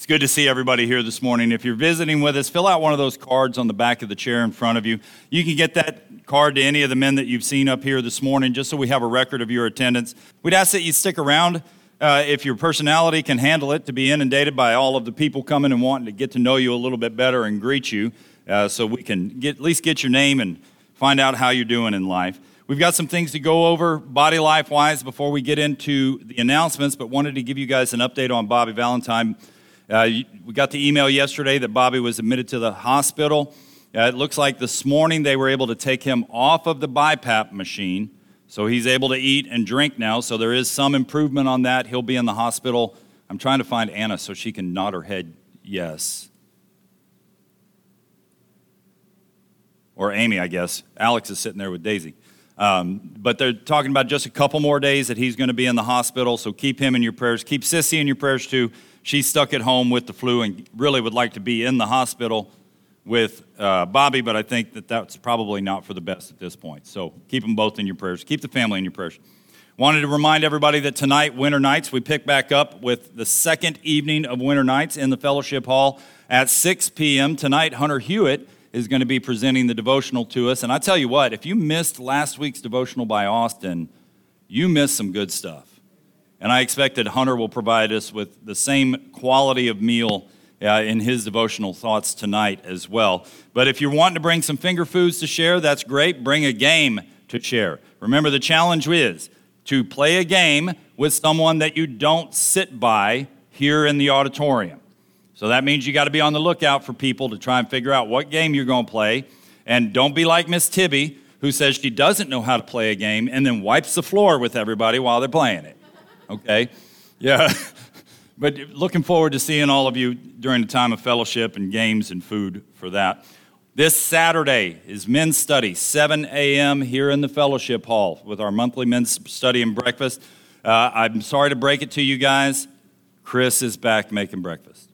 It's good to see everybody here this morning. If you're visiting with us, fill out one of those cards on the back of the chair in front of you. You can get that card to any of the men that you've seen up here this morning, just so we have a record of your attendance. We'd ask that you stick around if your personality can handle it, to be inundated by all of the people coming and wanting to get to know you a little bit better and greet you, so we can at least get your name and find out how you're doing in life. We've got some things to go over body life-wise before we get into the announcements, but wanted to give you guys an update on Bobby Valentine. We got the email yesterday that Bobby was admitted to the hospital. It looks like this morning they were able to take him off of the BiPAP machine, so he's able to eat and drink now, so there is some improvement on that. He'll be in the hospital. I'm trying to find Anna so she can nod her head yes. Or Amy, I guess. Alex is sitting there with Daisy. But they're talking about just a couple more days that he's going to be in the hospital, so keep him in your prayers. Keep Sissy in your prayers, too. She's stuck at home with the flu and really would like to be in the hospital with Bobby, but I think that that's probably not for the best at this point. So keep them both in your prayers. Keep the family in your prayers. Wanted to remind everybody that tonight, Winter Nights, we pick back up with the second evening of Winter Nights in the Fellowship Hall at 6 p.m. Tonight, Hunter Hewitt is going to be presenting the devotional to us. And I tell you what, if you missed last week's devotional by Austin, you missed some good stuff. And I expect that Hunter will provide us with the same quality of meal in his devotional thoughts tonight as well. But if you're wanting to bring some finger foods to share, that's great. Bring a game to share. Remember, the challenge is to play a game with someone that you don't sit by here in the auditorium. So that means you got to be on the lookout for people to try and figure out what game you're going to play. And don't be like Miss Tibby, who says she doesn't know how to play a game and then wipes the floor with everybody while they're playing it. Okay? Yeah. But looking forward to seeing all of you during the time of fellowship and games and food for that. This Saturday is men's study, 7 a.m. here in the Fellowship Hall with our monthly men's study and breakfast. I'm sorry to break it to you guys. Chris is back making breakfast.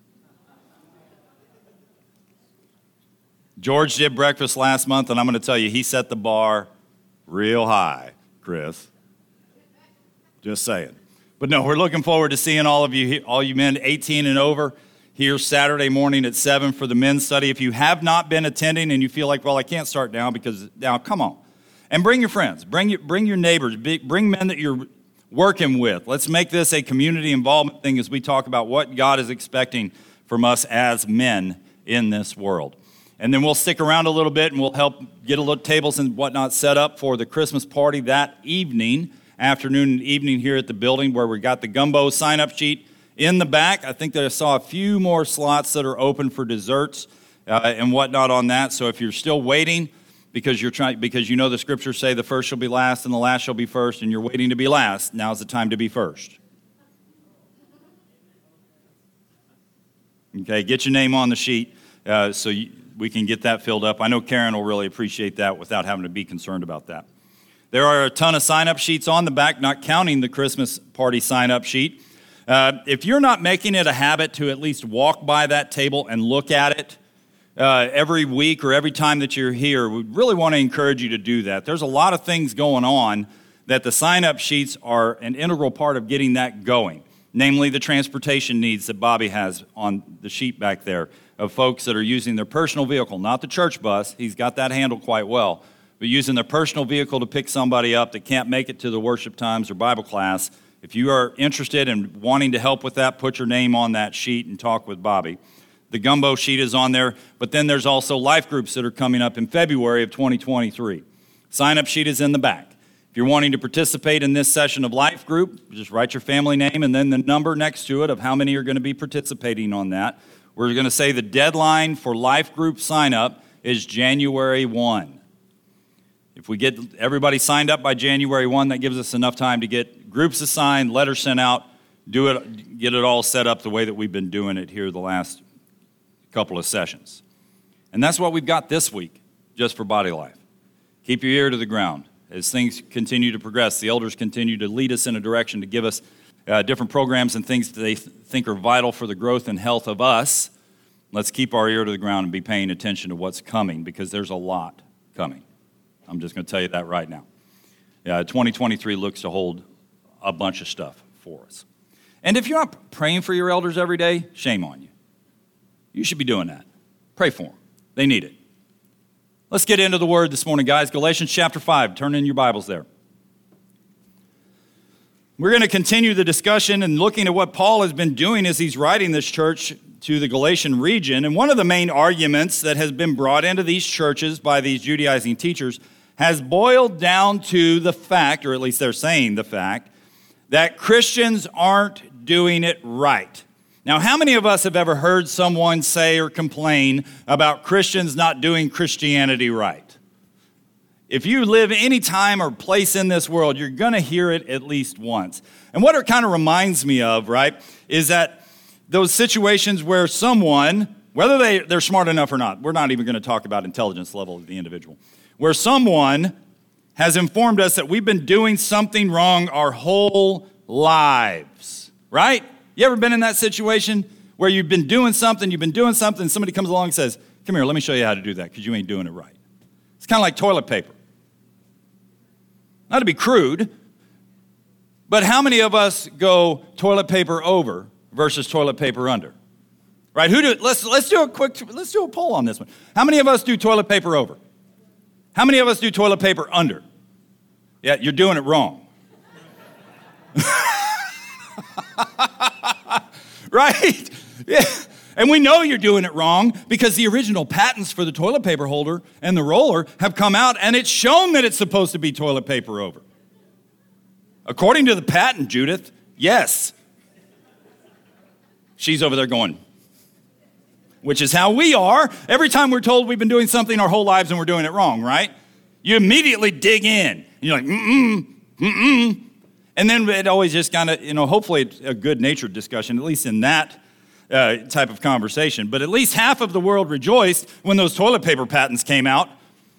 George did breakfast last month, and I'm going to tell you, he set the bar real high, Chris. Just saying. But no, we're looking forward to seeing all you men 18 and over here Saturday morning at 7 for the men's study. If you have not been attending and you feel like, well, I can't start now come on. And bring your friends, bring your neighbors, bring men that you're working with. Let's make this a community involvement thing as we talk about what God is expecting from us as men in this world. And then we'll stick around a little bit and we'll help get a little tables and whatnot set up for the Christmas party that afternoon and evening here at the building, where we got the gumbo sign-up sheet in the back. I think that I saw a few more slots that are open for desserts and whatnot on that. So if you're still waiting because you know the scriptures say the first shall be last and the last shall be first, and you're waiting to be last, now's the time to be first. Okay, get your name on the sheet so we can get that filled up. I know Karen will really appreciate that without having to be concerned about that. There are a ton of sign-up sheets on the back, not counting the Christmas party sign-up sheet. If you're not making it a habit to at least walk by that table and look at it every week or every time that you're here, we really want to encourage you to do that. There's a lot of things going on that the sign-up sheets are an integral part of getting that going, namely the transportation needs that Bobby has on the sheet back there of folks that are using their personal vehicle, not the church bus. He's got that handled quite well. But using their personal vehicle to pick somebody up that can't make it to the worship times or Bible class. If you are interested in wanting to help with that, put your name on that sheet and talk with Bobby. The gumbo sheet is on there, but then there's also life groups that are coming up in February of 2023. Sign-up sheet is in the back. If you're wanting to participate in this session of life group, just write your family name and then the number next to it of how many are going to be participating on that. We're going to say the deadline for life group sign-up is January 1. If we get everybody signed up by January 1, that gives us enough time to get groups assigned, letters sent out, get it all set up the way that we've been doing it here the last couple of sessions. And that's what we've got this week, just for Body Life. Keep your ear to the ground. As things continue to progress, the elders continue to lead us in a direction to give us different programs and things that they think are vital for the growth and health of us. Let's keep our ear to the ground and be paying attention to what's coming, because there's a lot coming. I'm just going to tell you that right now. 2023 looks to hold a bunch of stuff for us. And if you're not praying for your elders every day, shame on you. You should be doing that. Pray for them. They need it. Let's get into the word this morning, guys. Galatians chapter 5. Turn in your Bibles there. We're going to continue the discussion and looking at what Paul has been doing as he's writing this church to the Galatian region. And one of the main arguments that has been brought into these churches by these Judaizing teachers has boiled down to the fact, or at least they're saying the fact, that Christians aren't doing it right. Now, how many of us have ever heard someone say or complain about Christians not doing Christianity right? If you live any time or place in this world, you're going to hear it at least once. And what it kind of reminds me of, right, is that those situations where someone, whether they're smart enough or not, we're not even going to talk about intelligence level of the individual, where someone has informed us that we've been doing something wrong our whole lives, right? You ever been in that situation where you've been doing something, somebody comes along and says, come here, let me show you how to do that because you ain't doing it right. It's kind of like toilet paper. Not to be crude, but how many of us go toilet paper over versus toilet paper under? Right? Let's do a poll on this one. How many of us do toilet paper over? How many of us do toilet paper under? Yeah, you're doing it wrong. Right? Yeah. And we know you're doing it wrong because the original patents for the toilet paper holder and the roller have come out and it's shown that it's supposed to be toilet paper over. According to the patent, Judith, yes. She's over there going, which is how we are. Every time we're told we've been doing something our whole lives and we're doing it wrong, right? You immediately dig in. And you're like, And then it always just kind of, hopefully it's a good-natured discussion, at least in that type of conversation. But at least half of the world rejoiced when those toilet paper patents came out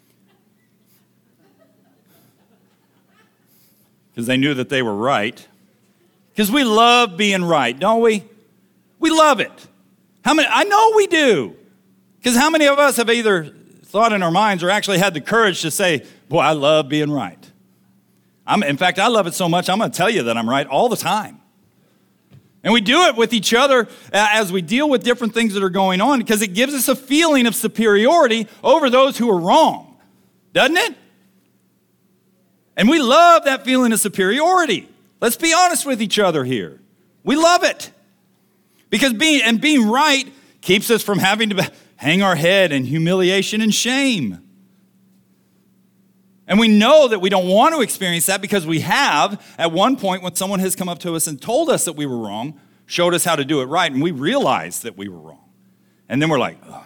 because they knew that they were right. Because we love being right, don't we? We love it. How many? I know we do. Because how many of us have either thought in our minds or actually had the courage to say, boy, I love being right. In fact, I love it so much, I'm going to tell you that I'm right all the time. And we do it with each other as we deal with different things that are going on because it gives us a feeling of superiority over those who are wrong, doesn't it? And we love that feeling of superiority. Let's be honest with each other here. We love it. Because being right keeps us from having to hang our head in humiliation and shame. And we know that we don't want to experience that because we have, at one point when someone has come up to us and told us that we were wrong, showed us how to do it right, and we realized that we were wrong. And then we're like, oh.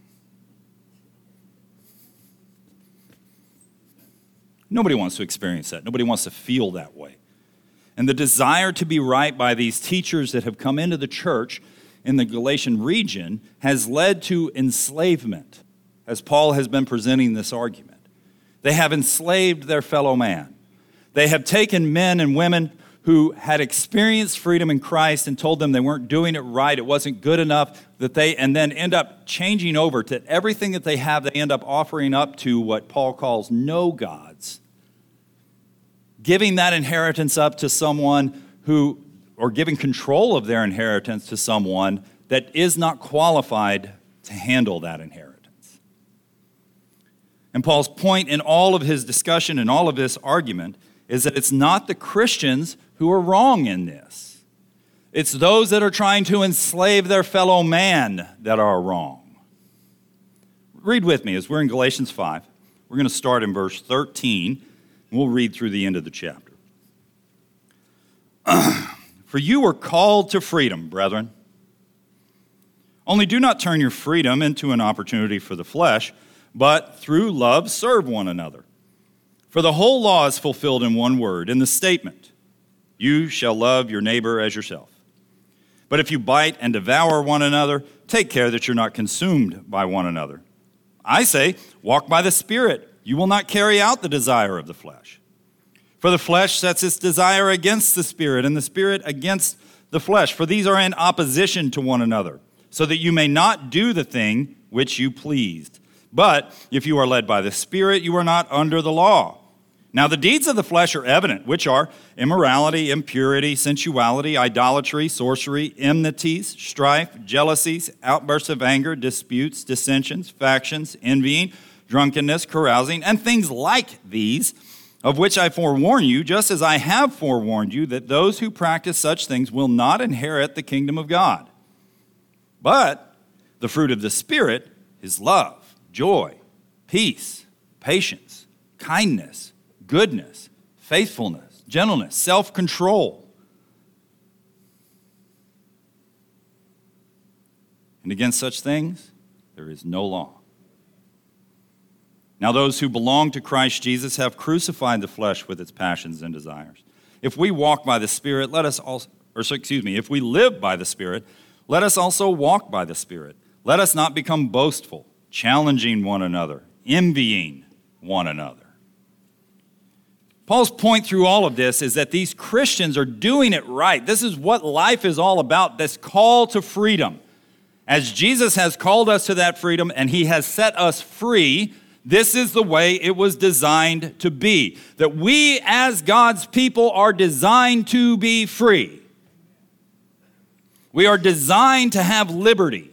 Nobody wants to experience that. Nobody wants to feel that way. And the desire to be right by these teachers that have come into the church in the Galatian region has led to enslavement, as Paul has been presenting this argument. They have enslaved their fellow man. They have taken men and women who had experienced freedom in Christ and told them they weren't doing it right, it wasn't good enough, and then end up changing over to everything that they have, they end up offering up to what Paul calls no gods. Giving that inheritance up to someone or giving control of their inheritance to someone that is not qualified to handle that inheritance. And Paul's point in all of his discussion and all of this argument is that it's not the Christians who are wrong in this. It's those that are trying to enslave their fellow man that are wrong. Read with me as we're in Galatians 5. We're going to start in verse 13, and we'll read through the end of the chapter. For you were called to freedom, brethren. Only do not turn your freedom into an opportunity for the flesh, but through love serve one another. For the whole law is fulfilled in one word, in the statement, you shall love your neighbor as yourself. But if you bite and devour one another, take care that you're not consumed by one another. I say, walk by the Spirit. You will not carry out the desire of the flesh. For the flesh sets its desire against the Spirit, and the Spirit against the flesh. For these are in opposition to one another, so that you may not do the thing which you pleased. But if you are led by the Spirit, you are not under the law. Now the deeds of the flesh are evident, which are immorality, impurity, sensuality, idolatry, sorcery, enmities, strife, jealousies, outbursts of anger, disputes, dissensions, factions, envying, drunkenness, carousing, and things like these, of which I forewarn you, just as I have forewarned you, that those who practice such things will not inherit the kingdom of God. But the fruit of the Spirit is love, joy, peace, patience, kindness, goodness, faithfulness, gentleness, self-control. And against such things, there is no law. Now those who belong to Christ Jesus have crucified the flesh with its passions and desires. If we walk by the Spirit, if we live by the Spirit, let us also walk by the Spirit. Let us not become boastful, challenging one another, envying one another. Paul's point through all of this is that these Christians are doing it right. This is what life is all about, this call to freedom. As Jesus has called us to that freedom and he has set us free, this is the way it was designed to be. That we as God's people are designed to be free. We are designed to have liberty.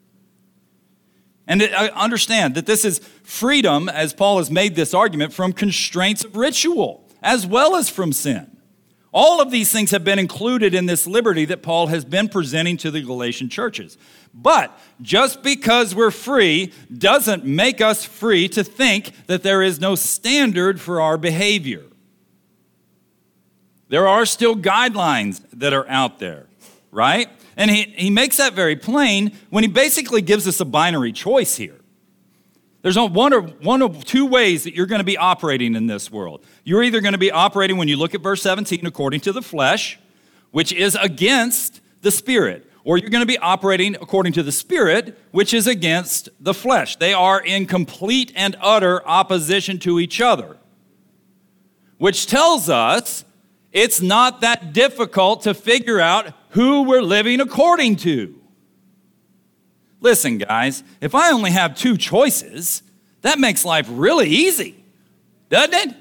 And understand that this is freedom, as Paul has made this argument, from constraints of ritual, as well as from sin. All of these things have been included in this liberty that Paul has been presenting to the Galatian churches. But just because we're free doesn't make us free to think that there is no standard for our behavior. There are still guidelines that are out there, right? And he makes that very plain when he basically gives us a binary choice here. There's one of two ways that you're going to be operating in this world. You're either going to be operating, when you look at verse 17, according to the flesh, which is against the Spirit. Or you're going to be operating according to the Spirit, which is against the flesh. They are in complete and utter opposition to each other. Which tells us it's not that difficult to figure out who we're living according to. Listen, guys, if I only have two choices, that makes life really easy, doesn't it?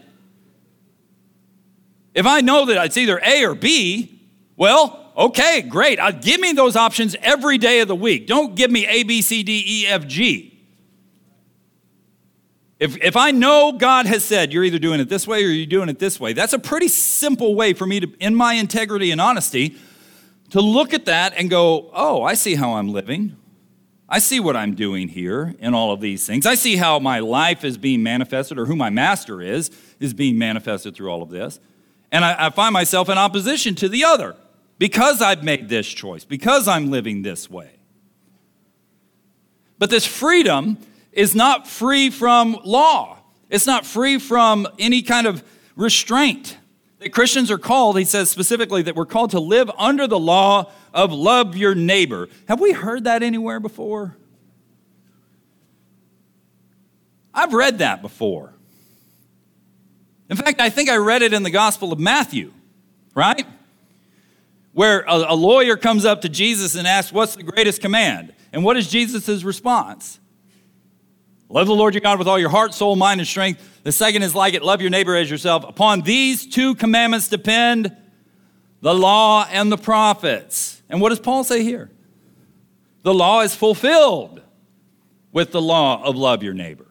If I know that it's either A or B, well, okay, great. Give me those options every day of the week. Don't give me A, B, C, D, E, F, G. If I know God has said you're either doing it this way or you're doing it this way, that's a pretty simple way for me to, in my integrity and honesty, to look at that and go, oh, I see how I'm living. I see what I'm doing here in all of these things. I see how my life is being manifested, or who my master is being manifested through all of this. And I find myself in opposition to the other because I've made this choice, because I'm living this way. But this freedom is not free from law. It's not free from any kind of restraint. That Christians are called, he says specifically, that we're called to live under the law of love your neighbor. Have we heard that anywhere before? I've read that before. In fact, I think I read it in the Gospel of Matthew, right? Where a lawyer comes up to Jesus and asks, what's the greatest command? And what is Jesus' response? Love the Lord your God with all your heart, soul, mind, and strength. The second is like it, love your neighbor as yourself. Upon these two commandments depend the law and the prophets. And what does Paul say here? The law is fulfilled with the law of love your neighbor.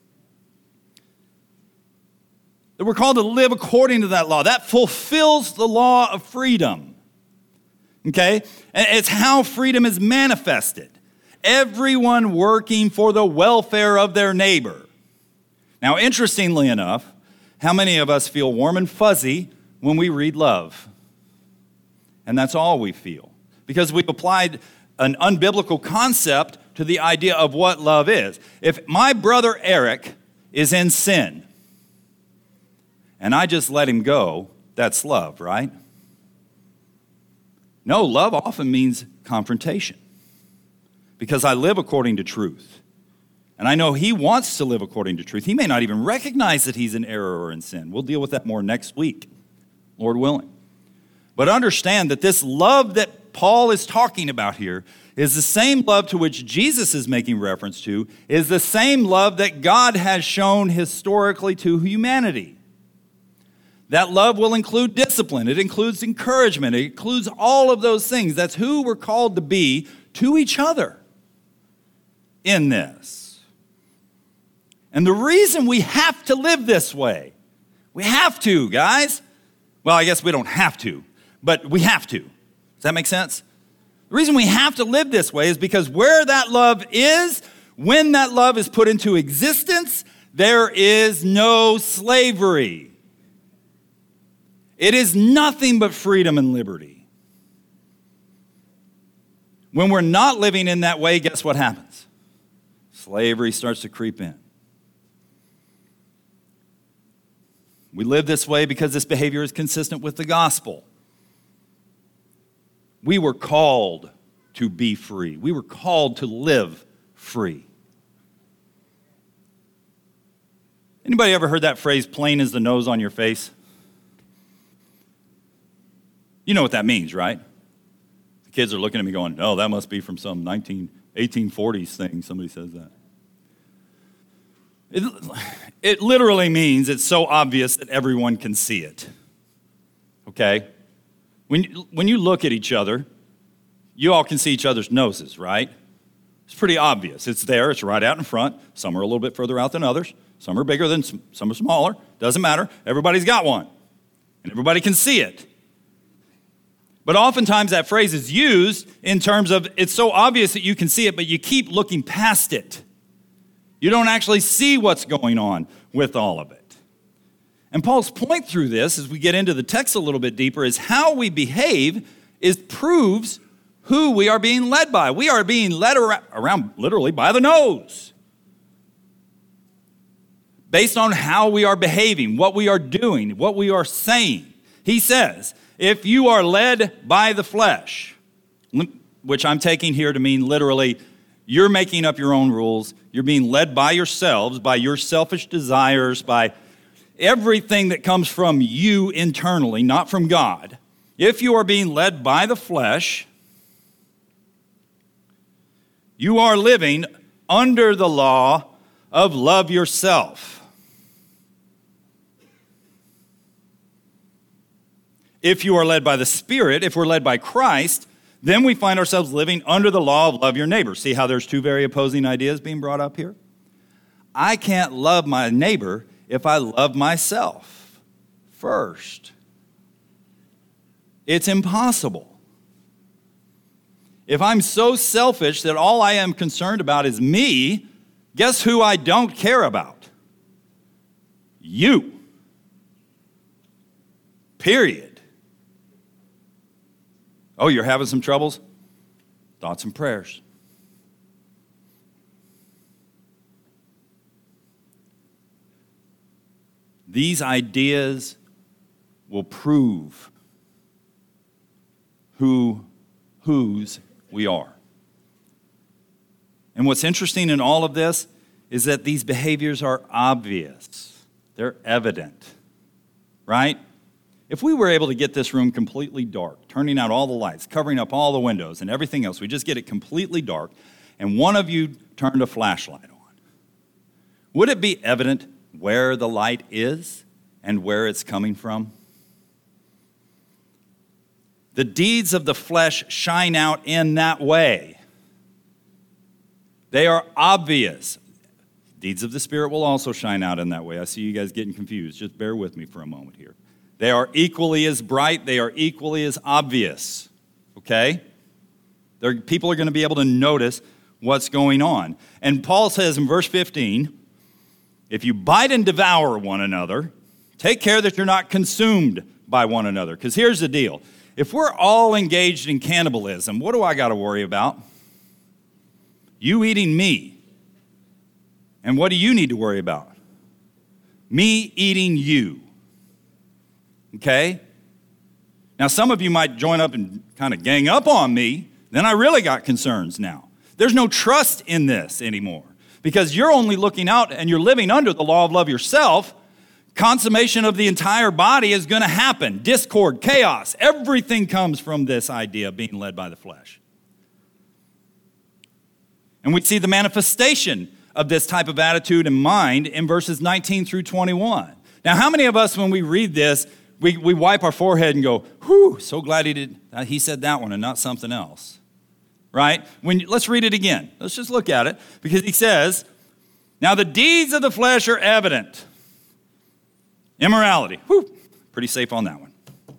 That we're called to live according to that law. That fulfills the law of freedom. Okay? And it's how freedom is manifested. Everyone working for the welfare of their neighbor. Now, interestingly enough, how many of us feel warm and fuzzy when we read love? And that's all we feel. Because we've applied an unbiblical concept to the idea of what love is. If my brother Eric is in sin, and I just let him go, that's love, right? No, love often means confrontation. Because I live according to truth. And I know he wants to live according to truth. He may not even recognize that he's in error or in sin. We'll deal with that more next week, Lord willing. But understand that this love that Paul is talking about here is the same love to which Jesus is making reference to, is the same love that God has shown historically to humanity. That love will include discipline. It includes encouragement. It includes all of those things. That's who we're called to be to each other in this. And the reason we have to live this way, we have to, guys. Well, I guess we don't have to, but we have to. Does that make sense? The reason we have to live this way is because where that love is, when that love is put into existence, there is no slavery. It is nothing but freedom and liberty. When we're not living in that way, guess what happens? Slavery starts to creep in. We live this way because this behavior is consistent with the gospel. We were called to be free. We were called to live free. Anybody ever heard that phrase, plain as the nose on your face? You know what that means, right? The kids are looking at me going, no, that must be from some 1840s thing. Somebody says that. It literally means it's so obvious that everyone can see it. Okay? When you look at each other, you all can see each other's noses, right? It's pretty obvious. It's there. It's right out in front. Some are a little bit further out than others. Some are bigger than some are smaller. Doesn't matter. Everybody's got one. And everybody can see it. But oftentimes that phrase is used in terms of it's so obvious that you can see it, but you keep looking past it. You don't actually see what's going on with all of it. And Paul's point through this, as we get into the text a little bit deeper, is how we behave proves who we are being led by. We are being led around literally by the nose. Based on how we are behaving, what we are doing, what we are saying. He says, if you are led by the flesh, which I'm taking here to mean literally, you're making up your own rules. You're being led by yourselves, by your selfish desires, by everything that comes from you internally, not from God. If you are being led by the flesh, you are living under the law of love yourself. If you are led by the Spirit, if we're led by Christ, then we find ourselves living under the law of love your neighbor. See how there's two very opposing ideas being brought up here? I can't love my neighbor if I love myself first. It's impossible. If I'm so selfish that all I am concerned about is me, guess who I don't care about? You. Period. Oh, you're having some troubles? Thoughts and prayers. These ideas will prove whose we are. And what's interesting in all of this is that these behaviors are obvious. They're evident, right? If we were able to get this room completely dark, turning out all the lights, covering up all the windows and everything else, we just get it completely dark, and one of you turned a flashlight on, would it be evident where the light is and where it's coming from? The deeds of the flesh shine out in that way. They are obvious. Deeds of the Spirit will also shine out in that way. I see you guys getting confused. Just bear with me for a moment here. They are equally as bright. They are equally as obvious, okay? People are going to be able to notice what's going on. And Paul says in verse 15, if you bite and devour one another, take care that you're not consumed by one another. Because here's the deal. If we're all engaged in cannibalism, what do I got to worry about? You eating me. And what do you need to worry about? Me eating you. Okay? Now, some of you might join up and kind of gang up on me. Then I really got concerns now. There's no trust in this anymore because you're only looking out and you're living under the law of love yourself. Consummation of the entire body is going to happen. Discord, chaos, everything comes from this idea of being led by the flesh. And we see the manifestation of this type of attitude and mind in verses 19 through 21. Now, how many of us, when we read this, we wipe our forehead and go, whew, so glad he said that one and not something else, right? Let's read it again. Let's just look at it, because he says, now the deeds of the flesh are evident. Immorality, whew, pretty safe on that one.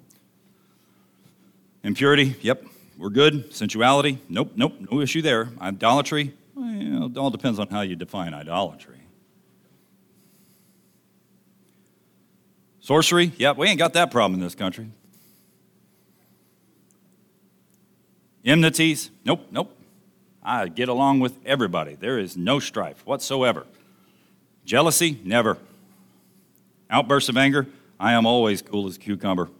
Impurity, yep, we're good. Sensuality, nope, no issue there. Idolatry, well, it all depends on how you define idolatry. Sorcery, yep, we ain't got that problem in this country. Enmities, nope. I get along with everybody. There is no strife whatsoever. Jealousy, never. Outbursts of anger, I am always cool as a cucumber.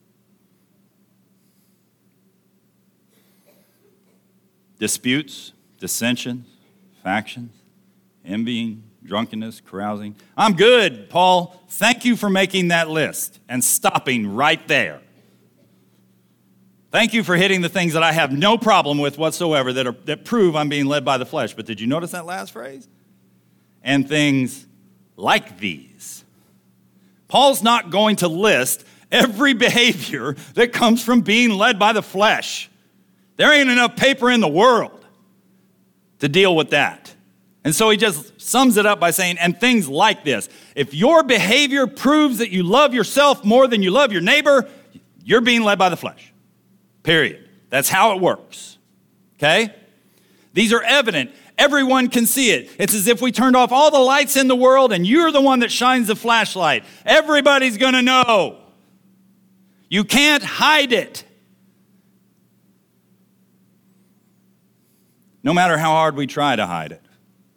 Disputes, dissensions, factions, envying, drunkenness, carousing. I'm good, Paul. Thank you for making that list and stopping right there. Thank you for hitting the things that I have no problem with whatsoever that prove I'm being led by the flesh. But did you notice that last phrase? And things like these. Paul's not going to list every behavior that comes from being led by the flesh. There ain't enough paper in the world to deal with that. And so he just sums it up by saying, and things like this. If your behavior proves that you love yourself more than you love your neighbor, you're being led by the flesh. Period. That's how it works. Okay? These are evident. Everyone can see it. It's as if we turned off all the lights in the world and you're the one that shines the flashlight. Everybody's going to know. You can't hide it. No matter how hard we try to hide it.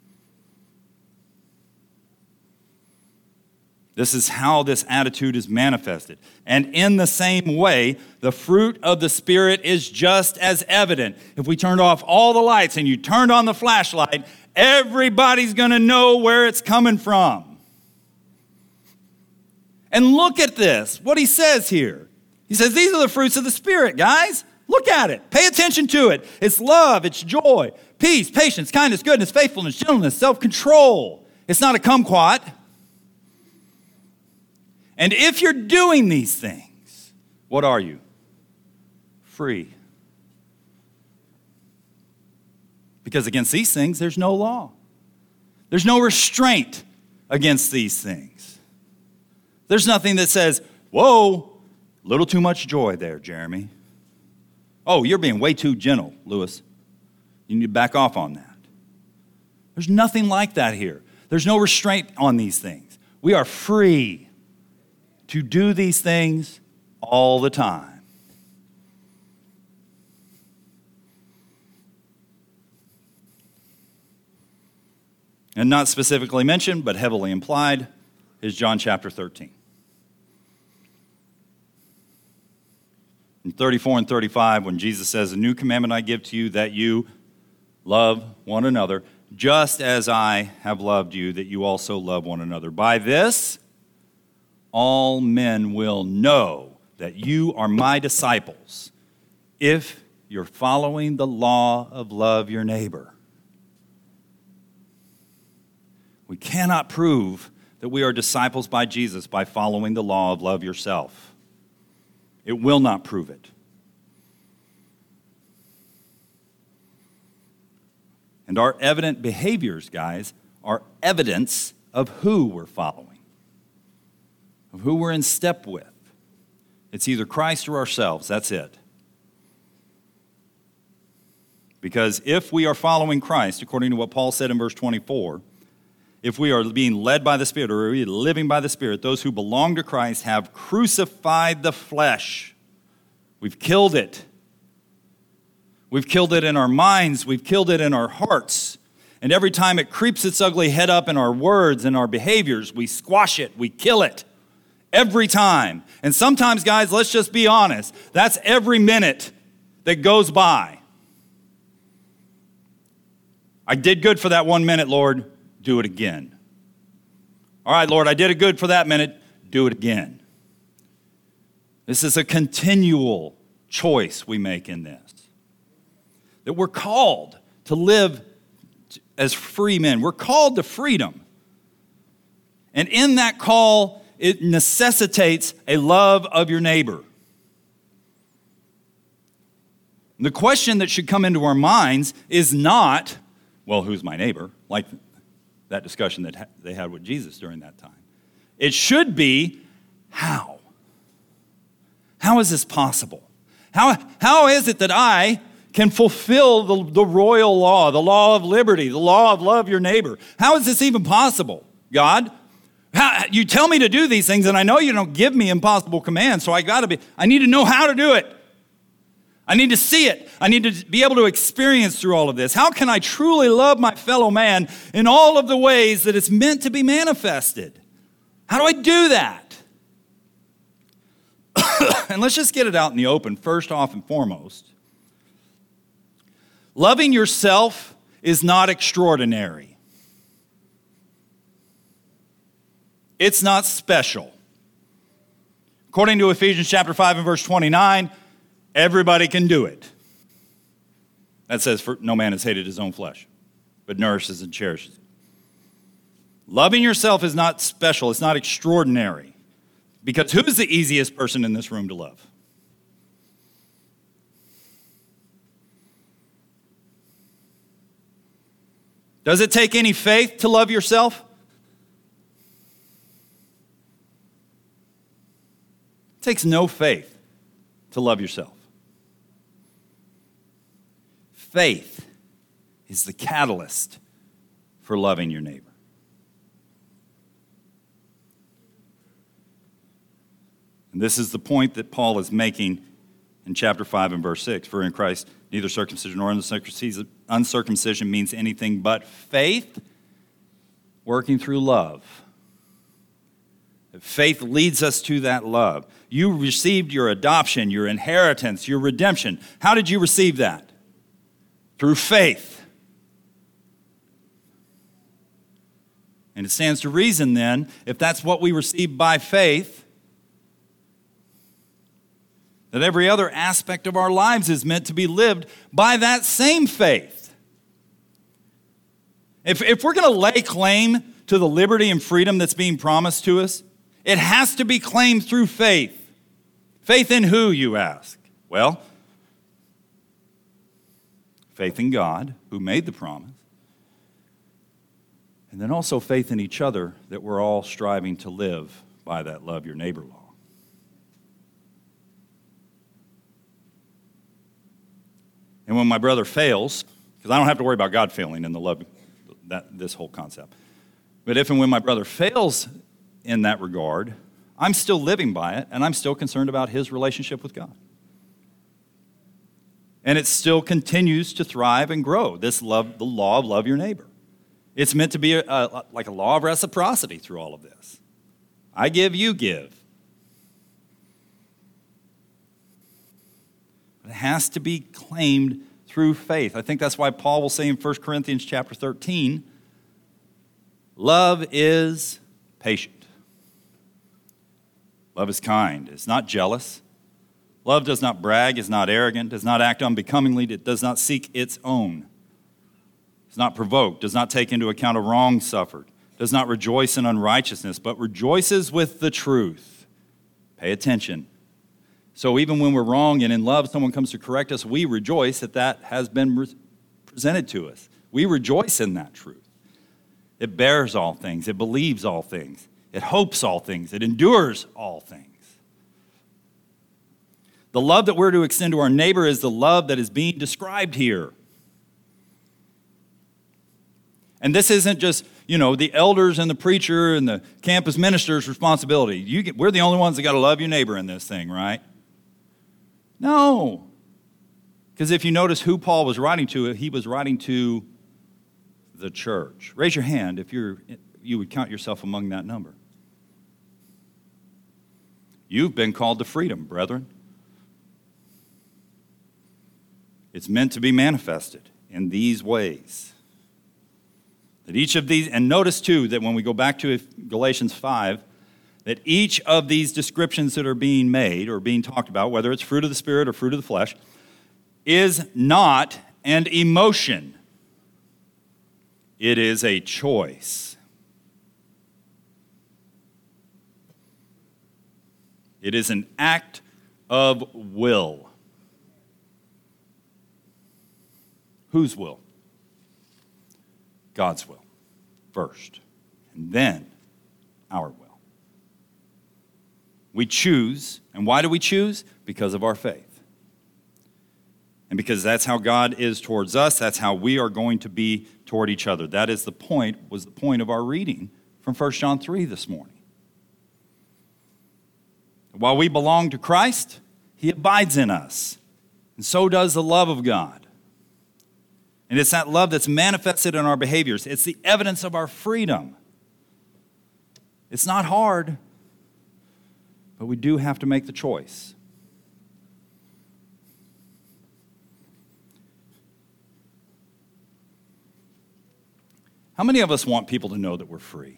This is how this attitude is manifested. And in the same way, the fruit of the Spirit is just as evident. If we turned off all the lights and you turned on the flashlight, everybody's going to know where it's coming from. And look at this, what he says here. He says, these are the fruits of the Spirit, guys. Look at it. Pay attention to it. It's love, it's joy, peace, patience, kindness, goodness, faithfulness, gentleness, self-control. It's not a kumquat. And if you're doing these things, what are you? Free. Because against these things, there's no law. There's no restraint against these things. There's nothing that says, whoa, a little too much joy there, Jeremy. Oh, you're being way too gentle, Lewis. You need to back off on that. There's nothing like that here. There's no restraint on these things. We are free to do these things all the time. And not specifically mentioned, but heavily implied, is John chapter 13. In 34 and 35, when Jesus says, a new commandment I give to you, that you love one another, just as I have loved you, that you also love one another. By this, all men will know that you are my disciples if you're following the law of love your neighbor. We cannot prove that we are disciples by Jesus by following the law of love yourself. It will not prove it. And our evident behaviors, guys, are evidence of who we're following, of who we're in step with. It's either Christ or ourselves. That's it. Because if we are following Christ, according to what Paul said in verse 24, if we are being led by the Spirit or we are living by the Spirit, those who belong to Christ have crucified the flesh. We've killed it. We've killed it in our minds. We've killed it in our hearts. And every time it creeps its ugly head up in our words and our behaviors, we squash it. We kill it. Every time. And sometimes, guys, let's just be honest. That's every minute that goes by. I did good for that 1 minute, Lord. Do it again. All right, Lord, I did it good for that minute. Do it again. This is a continual choice we make in this. That we're called to live as free men. We're called to freedom. And in that call it necessitates a love of your neighbor. The question that should come into our minds is not, well, who's my neighbor? Like that discussion that they had with Jesus during that time. It should be, how? How is this possible? How is it that I can fulfill the royal law, the law of liberty, the law of love your neighbor? How is this even possible, God? You tell me to do these things, and I know you don't give me impossible commands, so I need to know how to do it. I need to see it. I need to be able to experience through all of this. How can I truly love my fellow man in all of the ways that it's meant to be manifested? How do I do that? And let's just get it out in the open, first off and foremost. Loving yourself is not extraordinary. It's not special. According to Ephesians chapter 5 and verse 29, everybody can do it. That says, for no man has hated his own flesh, but nourishes and cherishes it. Loving yourself is not special. It's not extraordinary. Because who's the easiest person in this room to love? Does it take any faith to love yourself? It takes no faith to love yourself. Faith is the catalyst for loving your neighbor. And this is the point that Paul is making in chapter 5 and verse 6. For in Christ, neither circumcision nor uncircumcision means anything but faith working through love. Faith leads us to that love. You received your adoption, your inheritance, your redemption. How did you receive that? Through faith. And it stands to reason then, if that's what we receive by faith, that every other aspect of our lives is meant to be lived by that same faith. If we're going to lay claim to the liberty and freedom that's being promised to us, it has to be claimed through faith. Faith in who, you ask? Well, faith in God, who made the promise, and then also faith in each other, that we're all striving to live by that love your neighbor law. And when my brother fails, because I don't have to worry about God failing in the love, this whole concept. But if and when my brother fails in that regard, I'm still living by it, and I'm still concerned about his relationship with God. And it still continues to thrive and grow, this love, the law of love your neighbor. It's meant to be like a law of reciprocity through all of this. I give, you give. It has to be claimed through faith. I think that's why Paul will say in 1 Corinthians chapter 13, love is patient. Love is kind. It's not jealous. Love does not brag, is not arrogant, does not act unbecomingly, it does not seek its own. It's not provoked, does not take into account a wrong suffered, does not rejoice in unrighteousness, but rejoices with the truth. Pay attention. So even when we're wrong and in love, someone comes to correct us, we rejoice that has been presented to us. We rejoice in that truth. It bears all things. It believes all things. It hopes all things. It endures all things. The love that we're to extend to our neighbor is the love that is being described here. And this isn't just, the elders and the preacher and the campus minister's responsibility. We're the only ones that got to love your neighbor in this thing, right? No. Because if you notice who Paul was writing to, he was writing to the church. Raise your hand if you would count yourself among that number. You've been called to freedom, brethren. It's meant to be manifested in these ways. That each of these, and notice too that when we go back to Galatians 5, that each of these descriptions that are being made or being talked about, whether it's fruit of the Spirit or fruit of the flesh, is not an emotion. It is a choice. It is an act of will. Whose will? God's will first, and then our will. We choose, and why do we choose? Because of our faith. And because that's how God is towards us, that's how we are going to be toward each other. That is was the point of our reading from 1 John 3 this morning. While we belong to Christ, He abides in us, and so does the love of God. And it's that love that's manifested in our behaviors. It's the evidence of our freedom. It's not hard, but we do have to make the choice. How many of us want people to know that we're free?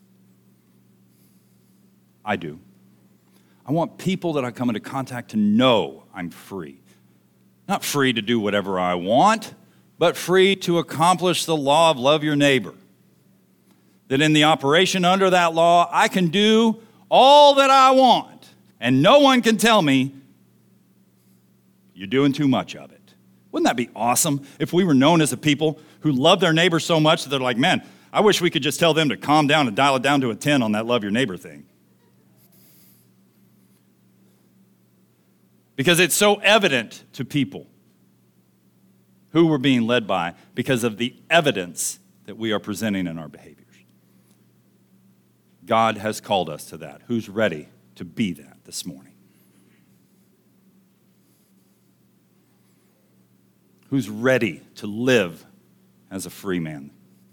I do. I want people that I come into contact to know I'm free. Not free to do whatever I want, but free to accomplish the law of love your neighbor. That in the operation under that law, I can do all that I want, and no one can tell me, you're doing too much of it. Wouldn't that be awesome if we were known as a people who love their neighbor so much that they're like, man, I wish we could just tell them to calm down and dial it down to a 10 on that love your neighbor thing. Because it's so evident to people who we're being led by because of the evidence that we are presenting in our behaviors. God has called us to that. Who's ready to be that this morning? Who's ready to live as a free man?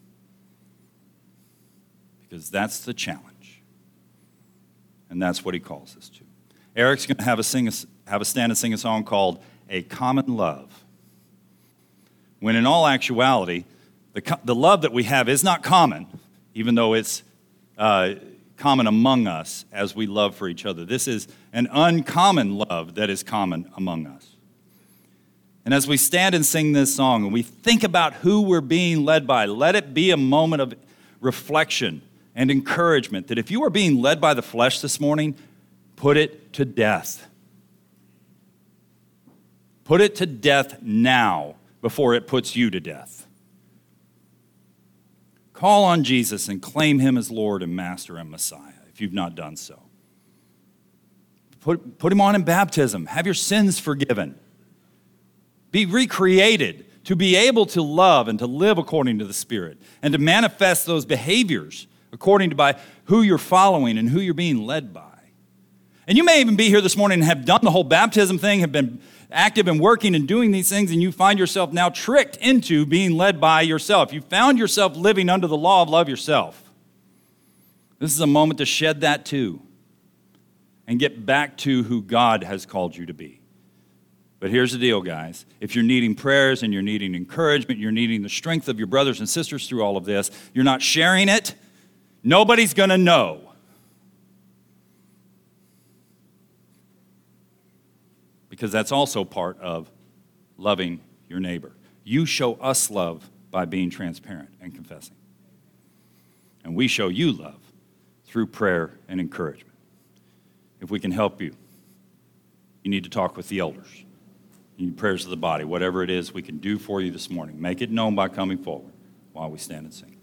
Because that's the challenge. And that's what He calls us to. Eric's going to have a stand and sing a song called A Common Love. When in all actuality, the love that we have is not common, even though it's common among us as we love for each other. This is an uncommon love that is common among us. And as we stand and sing this song and we think about who we're being led by, let it be a moment of reflection and encouragement that if you are being led by the flesh this morning, put it to death. Put it to death now before it puts you to death. Call on Jesus and claim Him as Lord and Master and Messiah if you've not done so. Put Him on in baptism. Have your sins forgiven. Be recreated to be able to love and to live according to the Spirit and to manifest those behaviors according to by who you're following and who you're being led by. And you may even be here this morning and have done the whole baptism thing, have been active and working and doing these things, and you find yourself now tricked into being led by yourself. You found yourself living under the law of love yourself. This is a moment to shed that too and get back to who God has called you to be. But here's the deal, guys. If you're needing prayers and you're needing encouragement, you're needing the strength of your brothers and sisters through all of this, you're not sharing it, nobody's going to know. Because that's also part of loving your neighbor. You show us love by being transparent and confessing. And we show you love through prayer and encouragement. If we can help you, you need to talk with the elders. You need prayers of the body. Whatever it is we can do for you this morning, make it known by coming forward while we stand and sing.